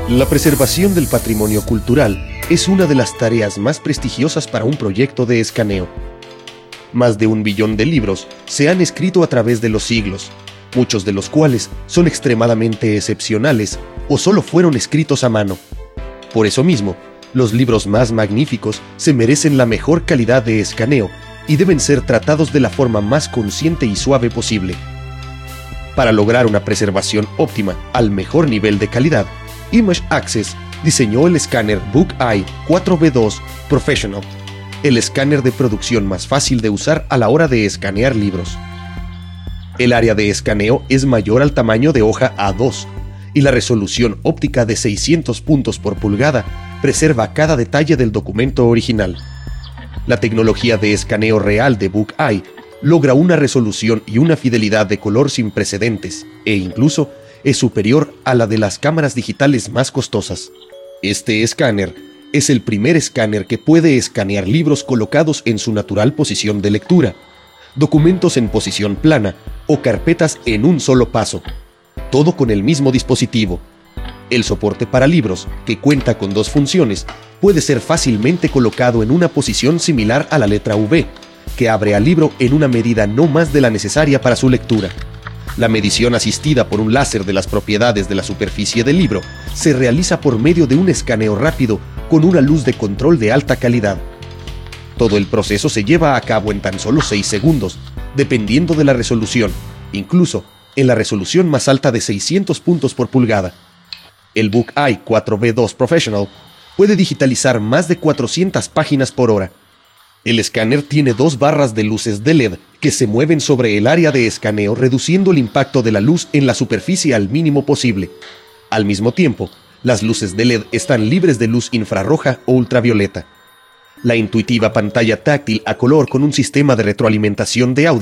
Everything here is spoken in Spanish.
La preservación del patrimonio cultural es una de las tareas más prestigiosas para un proyecto de escaneo. Más de 1 billón de libros se han escrito a través de los siglos, muchos de los cuales son extremadamente excepcionales o solo fueron escritos a mano. Por eso mismo, los libros más magníficos se merecen la mejor calidad de escaneo y deben ser tratados de la forma más consciente y suave posible. Para lograr una preservación óptima al mejor nivel de calidad, Image Access diseñó el escáner BookEye 4B2 Professional, el escáner de producción más fácil de usar a la hora de escanear libros. El área de escaneo es mayor al tamaño de hoja A2 y la resolución óptica de 600 puntos por pulgada preserva cada detalle del documento original. La tecnología de escaneo real de BookEye logra una resolución y una fidelidad de color sin precedentes e incluso es superior a la de las cámaras digitales más costosas. Este escáner es el primer escáner que puede escanear libros colocados en su natural posición de lectura, documentos en posición plana o carpetas en un solo paso, todo con el mismo dispositivo. El soporte para libros, que cuenta con 2 funciones, puede ser fácilmente colocado en una posición similar a la letra V, que abre al libro en una medida no más de la necesaria para su lectura. La medición asistida por un láser de las propiedades de la superficie del libro se realiza por medio de un escaneo rápido con una luz de control de alta calidad. Todo el proceso se lleva a cabo en tan solo 6 segundos, dependiendo de la resolución, incluso en la resolución más alta de 600 puntos por pulgada. El BookEye 4B2 Professional puede digitalizar más de 400 páginas por hora. El escáner tiene 2 barras de luces de LED que se mueven sobre el área de escaneo, reduciendo el impacto de la luz en la superficie al mínimo posible. Al mismo tiempo, las luces de LED están libres de luz infrarroja o ultravioleta. La intuitiva pantalla táctil a color con un sistema de retroalimentación de audio